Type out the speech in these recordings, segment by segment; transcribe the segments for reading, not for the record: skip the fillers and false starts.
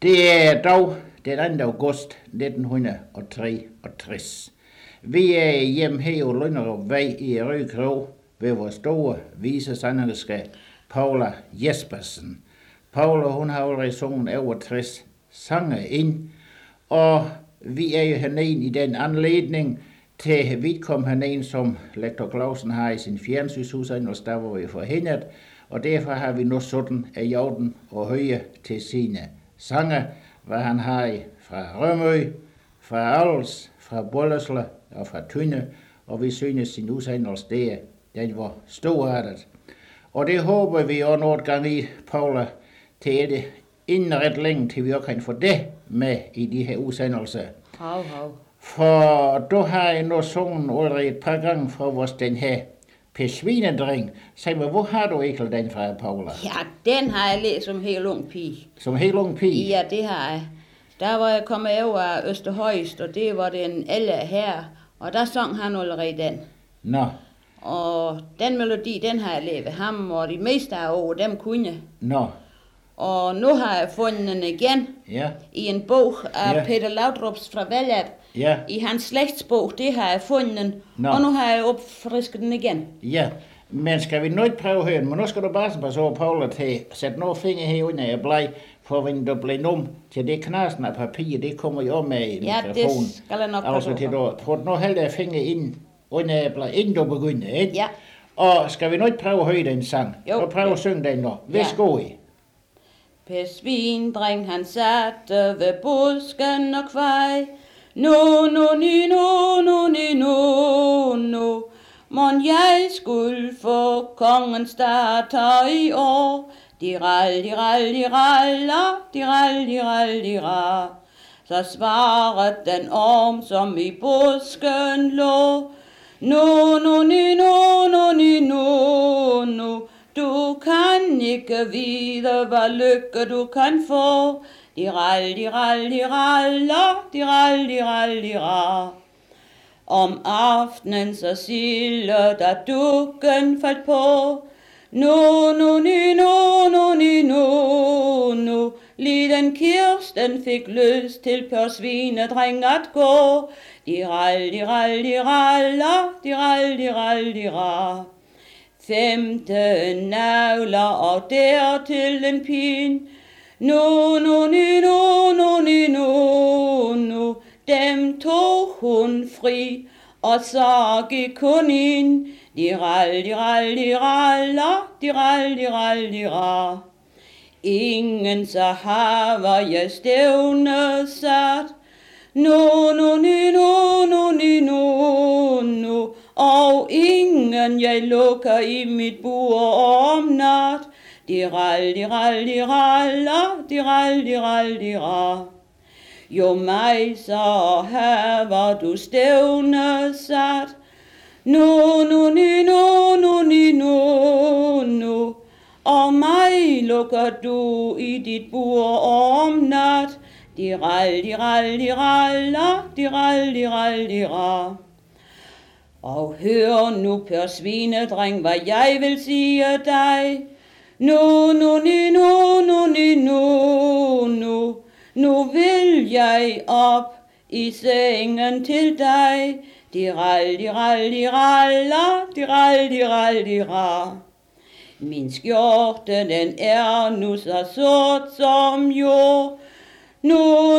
Det er dog den 2. august 1963. Vi er hjemme her på Lunderup Vej i Rødekro ved vores store visesangerske Paula Jespersen. Paula, hun har allerede sunget over 60 sange ind, og vi er jo hernede i den anledning til vi kom hernede, som lektor Clausen har i sin fjernsynshus, der var vi forhindret, og derfor har vi nu sådan af jorden og høje til sine sange, hvad han har fra Rømø, fra Als, fra Bollesle og fra Tønde, og vi synes sin udsendelse der, den var storartet. Og det håber vi også noget gang i, Paula, til det inden ret længe, til vi også kan få det med i de her udsendelser. Hav. For du har jeg nu sunget allerede et par gange fra vores den her Svinedreng. Sag mig, hvor har du ikke den fra, Paula? Ja, den har jeg læst som helt ung pige. Som helt ung pige? Ja, det har jeg. Der var jeg kommet over af Østerhøjst, og det var den Elle her, og der sang han allerede den. Nå. Og den melodi, den har jeg levet ham, og de meste af år, dem kunne jeg. Nå. Og nu har jeg fundet den igen i en bog af Peter Laudrups fra Vallat. Ja. I hans slægtsbog, det har jeg fundet den, og nu har jeg opfrisket den igen. Ja, men skal vi nu ikke prøve at høre den? Men nu skal du bare passe over, Paula, til at sætte nogle fingre herunder af bleg, for when du bliver num til det knasen af papir, det kommer jo med i mikrofonen. Ja, det skal jeg nok altså til du prøv nu hælde fingre ind under af bleg, inden du begynder, ikke? Ja. Og skal vi nu ikke prøve at høre den sang? Jo. Og prøve at synge den nu. Værsgo i. Per Svindreng han satte ved busken og kvej. Nu, mon jeg skulle få kongens datter i år. Dirral. Så svarede den orm, som i busken lå. Nu, du kan ikke vide, hvad lykke du kan få. Dirral. Om aftenen så silde, da dukken faldt på. Nu, liden Kirsten fik lyst til Per Svinedreng at gå. Dirral. 15 navler og dertil en pin. Nu, dem tog hun fri, og så gik hun ind. Dirral. Ingen så har jeg stævne sat. Nu, og ingen jeg lukker i mit bur om nat. Dirral. Jo mig så haver du stævne sat. Nu, og mig lukker du i dit bur om nat. Dirral. Og hør nu, Per Svinedreng, hvad jeg vil sige dig. Nu vil jeg op i sengen til dig. Dirral. Min skjorte, den er nu så sort som jord. Nu,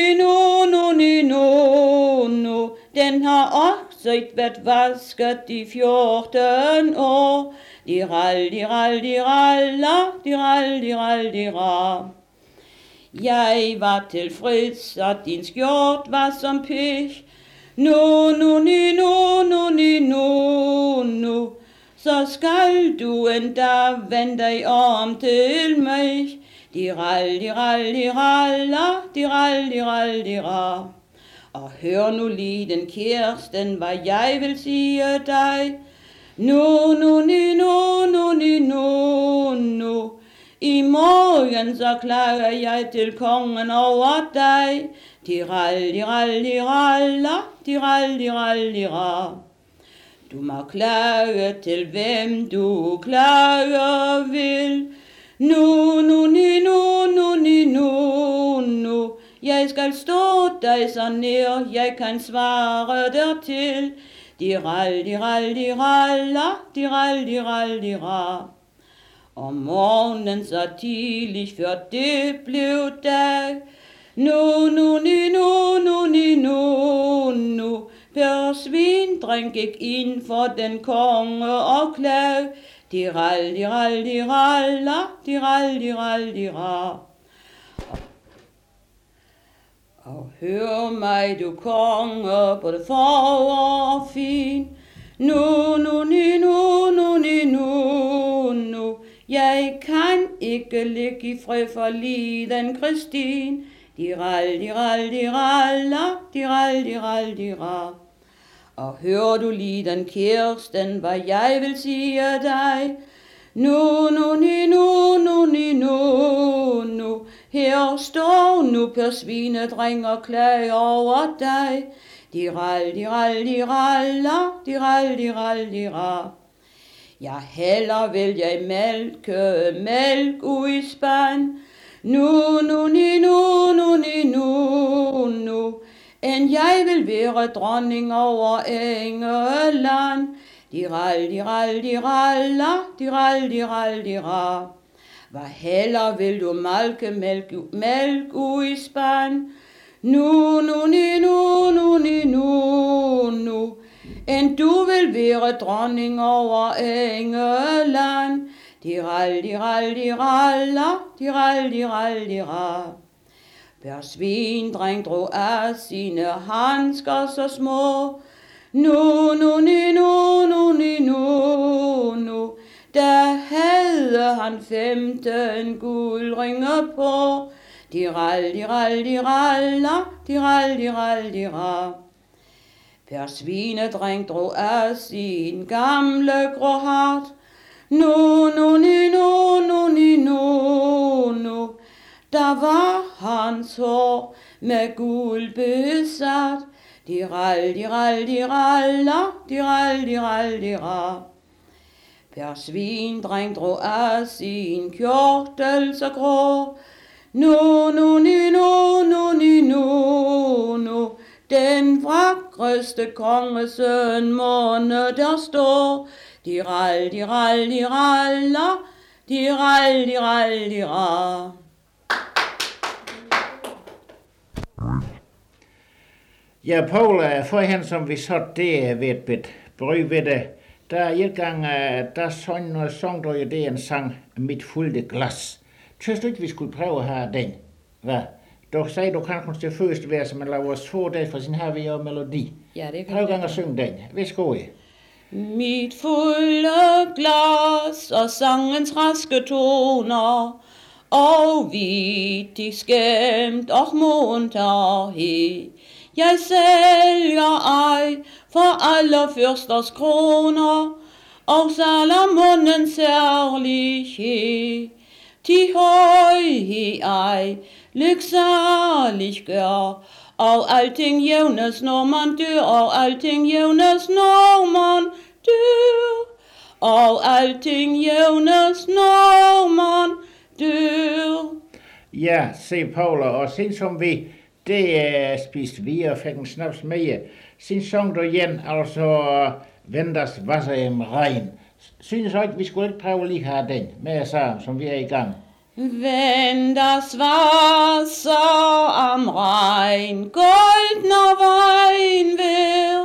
den har også været vasket i 14 år. Dirral. Jeg var tilfreds, at din skjort var som pich. Nu, så skal du endda vende dig om til mig. Dirral. Og hør nu liden Kirsten, hvad jeg vil sige dig. Nu, i morgen så klager jeg til kongen over dig. Dirral. Du må klage til hvem du klager vil. Nu, Jeg skal stå dig så nær, jeg kan svare dertil. Diral, diral, diralla, diral, diral, dira. Om morgenen så tidligt, før det blev dag. Nu, Per Svindring gik ind for den konge og klag. Diral, diral, diralla, diral, diral, dira. Og hør mig, du konge, både for og fin. Nu. Jeg kan ikke ligge i fred for liden Kristin. Diral, diral, diralla, diral, diral, dira. Og hør du liden Kirsten, hvad jeg vil sige dig. Nu. Her står nu Per Svinedreng og klager over dig. Diral, diral, diralla, diral, diral, dira. Ja, heller vil jeg mælk ud i spand. Nu, end jeg vil være dronning over England. Diral, diral, diralla, diral, diral, dira. Hvad heller vil du malke mælk ud i spand? Nu, end du vil være dronning over England. Diral, diral, diralla, diral, diral, dira. Per Svindring drog af sine handsker så små. Nu. Der havde han 15 guldringer på. Diral, diral, diralla, diral, diral, dira. Per Svinedreng drog af sin gamle grå hat. Nu. Der var hans hår med guld besat. Diral, diral, diralla, diral, diral, dira. Per Svindring drog af sin kjortel så grå. Nu. Den vakreste kongesøn måne der står. Diral, diral, diralla, diral, diral, dira. Ja, Paula, forhen som vi så det ved et bryg ved det, der en gang, der sang du jo det en sang, Mit fulde glas. Synes du ikke, vi skulle prøve her den? Hvad? Du sagde, du kan kun det første vers, men lad os få det, for sin her vi jo melodi. Ja, det kan prøv gang at synge den. Værsgo. Mit fulde glas og sangens raske toner, og vittig skæmt og munterhed. Jeg sælger ej for alle fyrsters kroner, og Salomons herlighed. De højhed ej lyksalig gør, og alting jævnes når man dør, og alting jævnes når man dør, og alting jævnes når man dør. Ja, se Paula, og sen som vi det spiste vi og fik en snaps med. Sen sang du igen, altså Venters Wasser im Rhein. Synes jeg ikke, vi skulle ikke prøve lige her den med sammen, som vi er i gang. Wenn das Wasser am Rhein goldner Wein wär,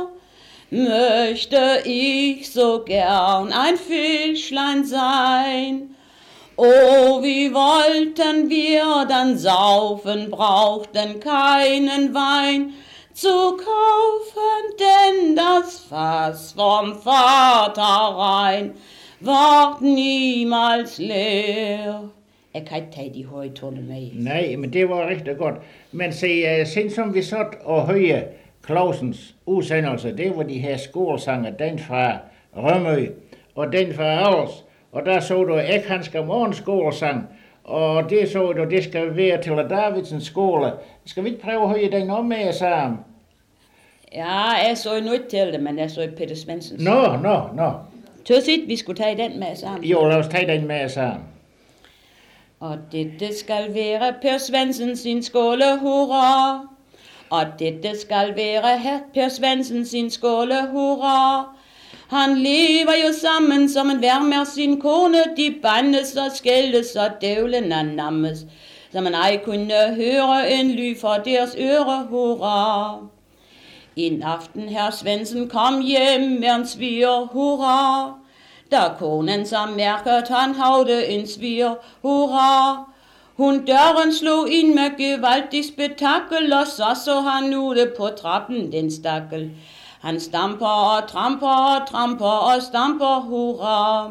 möchte ich so gern ein Fischlein sein. Oh, wie wollten wir dann saufen, brauchten keinen Wein zu kaufen, denn das Fass vom Vater rein ward niemals leer. Jeg kan ikke tage de høje toner med. Nej, men det var rigtig godt. Men se, sen som vi satt og hørte Clausens udsendelse, det var de her skolesanger, den fra Rømø og den fra Aarhus. Og der så du Ekhanske morgenskolesang, og det så du, det skal være til Davidsens skole. Skal vi ikke prøve at høre den om med sammen? Ja, jeg så jo ikke til det, men jeg så Peter Svendsens. Nå. Tøs ikke, vi skulle tage den med sammen? Jo, lad os tage den med sammen. Og dette skal være Per Svendsen sin skåle, hurra. Og dette skal være her Per Svendsen sin skåle, hurra. Han lever jo sammen som en værmer sin kone, de bandes og skældes og dævlen anammes, så man ej kunne høre en ly for deres øre, hurra. En aften herr Svendsen kom hjem med en sviger, hurra. Da konen så mærket, han havde en sviger, hurra. Hun døren slog ind med gevaldig spektakel, og så han ude på trappen den stakkel. Han stamper og tramper og stamper, hurra.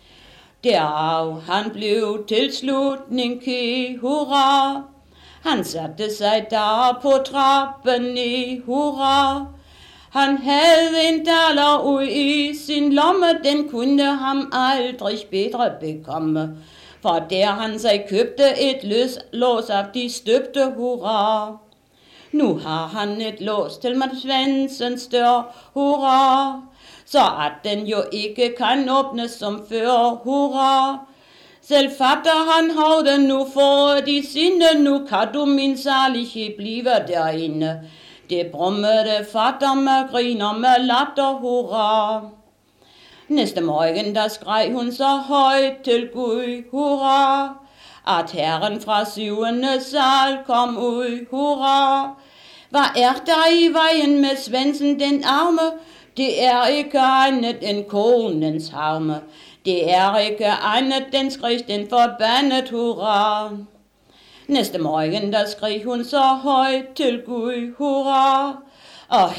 Derav han blev til slutning kig, hurra. Han satte sig der på trappen i, hurra. Han havde en daler ud i sin lomme, den kunne ham aldrig bedre bekomme. For der han sig købte et lås af de støbte, hurra. Nu har han et lås til Mads Svendsens dør, hurra. Så at den jo ikke kan åbnes som før, hurra. Selv fatter han havde nu for de sinde, nu kan du min salige blive derinde. Det brummede fatter med grin og med latter, hurra. Næste morgen der skreg hun så højt til Gud, hurra. At herren fra 7. sal kom ud, hurra. Hvad er der i vejen med Svendsen den arme? Det er ikke andet end konens harme. Det er ikke andet den skrig den forbandet, hurra. Næste morgen der skrig hun så højt til Gud, hurra. Og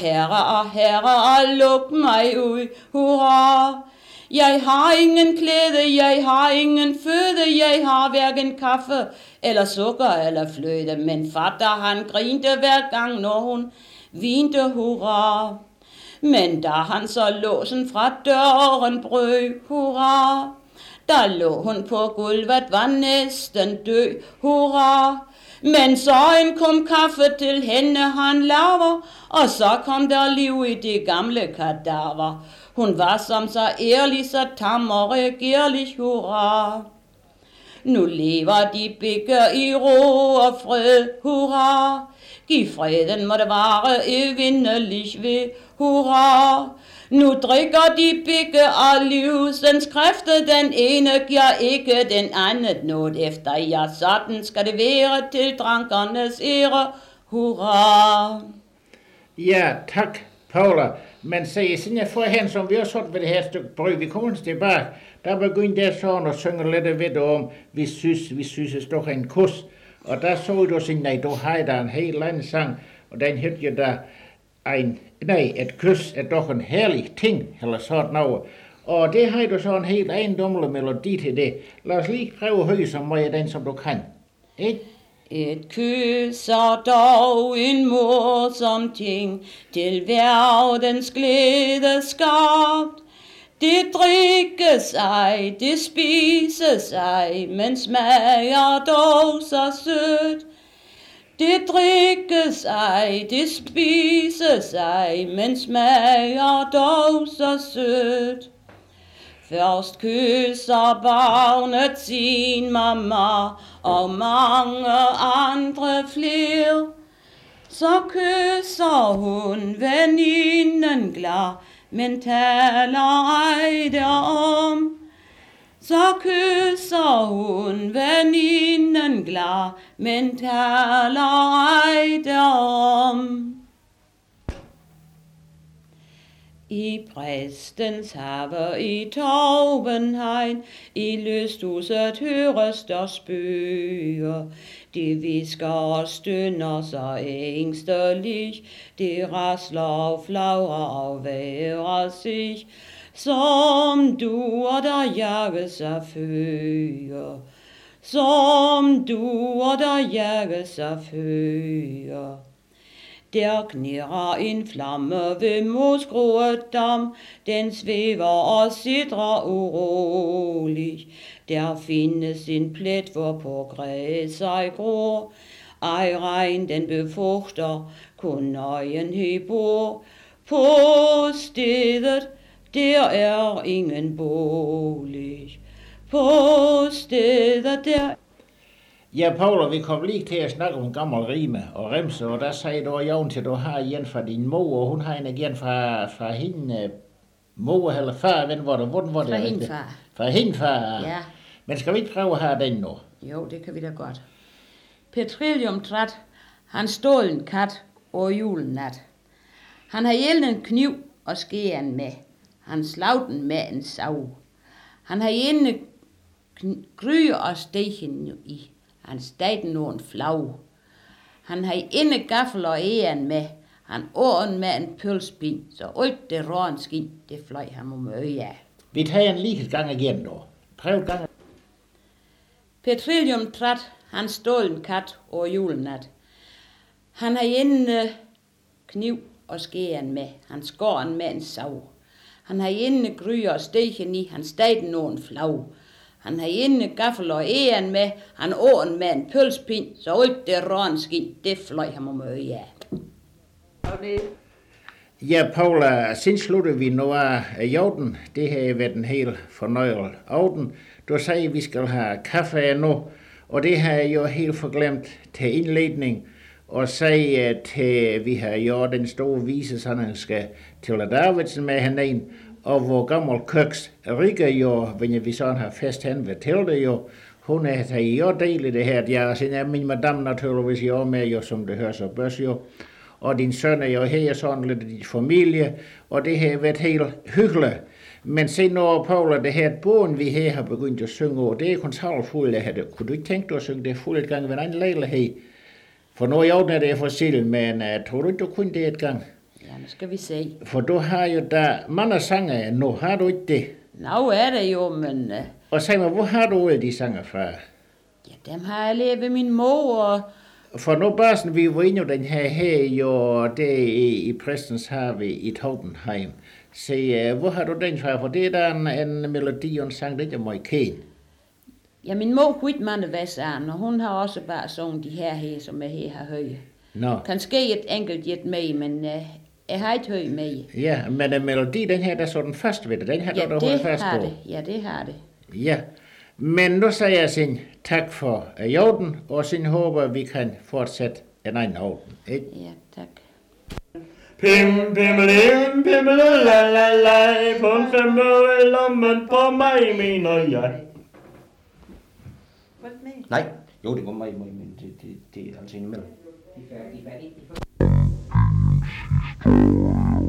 herre, luk mig ud, hurra. Jeg har ingen klæde, jeg har ingen føde, jeg har hverken kaffe eller sukker eller fløde. Men fatter han grinte hver gang, når hun vinte, hurra. Men da han så låsen fra døren brød, hurra. Der lå hun på gulvet, var næsten død, hurra. Men så en kom kaffe til hende han laver, og så kom der liv i det gamle kadaver. Hun var som så ærlig, så tam og regerlig, hurra. Nu lever de begge i ro og fred, hurra. Giv freden må det vare evindelig ved, hurra. Nu drikker de begge af livsens kræfter, den ene giver ikke den anden noget efter. Ja, sådan skal det være til drankernes ære, hurra. Ja, tak, Paula. Men se, siden jeg får hen, som vi også hørt ved det her stykke brød, vi kommer tilbage, der begyndte jeg sådan at synge lidt ved det om, vi synes doch en kus. Og der så du sådan, nej, du har der en helt anden sang, og den hørte jeg der, et kys er doch en herlig ting, eller sådan noget. Og det har du så en helt ejendommelig melodi til det. Lad os lige prøve at høre så meget den, som du kan. Ikke? Et kys er dog en morsom ting, til verdens glæde skabt. Det drikkes ej, det spises ej, men smager dog så sødt. Det drikkes ej, det spises ej, men smager dog så sødt. Først kysser barnet sin mamma, og mange andre flere. Så kysser hun veninden glad, men taler ej derom. Så kysser hun veninden glad, men taler ej derom. I præstens have i Taubenhain, i lysthuset høres der spøger. De visker og stønner så ængstelig, de rasler og flagrer og værer sig, som duer der jages af føger. Som duer der jages af føger. Der knirrer en flamme ved Moskroet dam, den svæver og sidrer urolig. Der findes en plet, hvorpå græs sig gror. Ej regn den befugter, kun nøgenhed bor. På stedet, der er ingen bolig. På stedet, der Ja, Paula, vi kom lige til at snakke om gammel rime og remse, og der sagde du, Jon, til du har en fra din mor, og hun har en igen fra hende mor eller far, hvordan var det? Fra hende far. Fra hende far. Ja. Men skal vi ikke prøve at have den nu? Jo, det kan vi da godt. Petroleum træt, han stål en kat og julenat. Han har hjælp en kniv og skæren med. Han slag den med en sav. Han har ene gryde og stegen i. Han steg den nogle flag. Han har ene gaffel og æren med. Han åren med en pølsbind, så alt det råen skin, det fløj ham om øje af. Vi tager en lige gang igen nu. Prøv gang. Petroleum træt, han stål en kat og julenat. Han har ene kniv og skæren med. Han skår den med en sav. Han har ene gryde og stegen i. Han steg den nogle flag. Han har ene gaffel og æren med. Han åren med en pølspind, så alt det råen skin, det fløj ham om øje af. Ja, Paula, siden slutter vi nu af jorden. Det har været en hel fornøjelig aften. Du sagde, at vi skal have kaffe nu, og det har jeg jo helt forglemt til indledning. Og sagde, at vi har gjort den store vise, så han skal til Davidsen med hende. Og hvor gammel køks Rikke jo, hvis vi sådan har fest hen ved til det jo, hun har jo del i det her. Ja, så er min madame naturligvis jo med, jo, som det hører så børs jo. Og din søn er jo her sådan lidt i familie, og det har været helt hyggeligt. Men se når Paula, det her bogen vi her har begyndt at synge over, det er kontrolfuldt af det. Kunne du ikke tænke dig at synge det fuldt et gang ved en lejlighed? For nu i orden er det for sild, men tror du ikke, du kunne det et gang? Ja, nu skal vi se. For du har jo da mange sange nu, har du ikke det? Nå er det jo, men... Og sig mig, hvor har du alle de sange fra? Ja, dem har jeg lært ved min mor, og... For nu bare sådan, vi var inde jo den her jo, det i Præstens Have i Totenheim. Se, hvor har du den fra? For det er der en melodi og en sang, det er meget kæn. Ja, min mor kunne ikke mange væseren, og hun har også bare sunget de her, som jeg her har hørt. Nå. Kanskje et enkelt jet med, men jeg har ikke hørt med. Ja, men en melodi, den her, der så den fast ved det. Den her, der holder fast på. Ja, det har det. Ja, men nu siger jeg sin tak for jorden, og sin håber, vi kan fortsætte en anden aften. Ikke? Ja, tak. Pim, pimmelim, pimmele, la, la, la, på en femme lommen på mig, mener jeg. Var det med? Nej, jo, det var mig, men det er altså en imellem. De er færdige.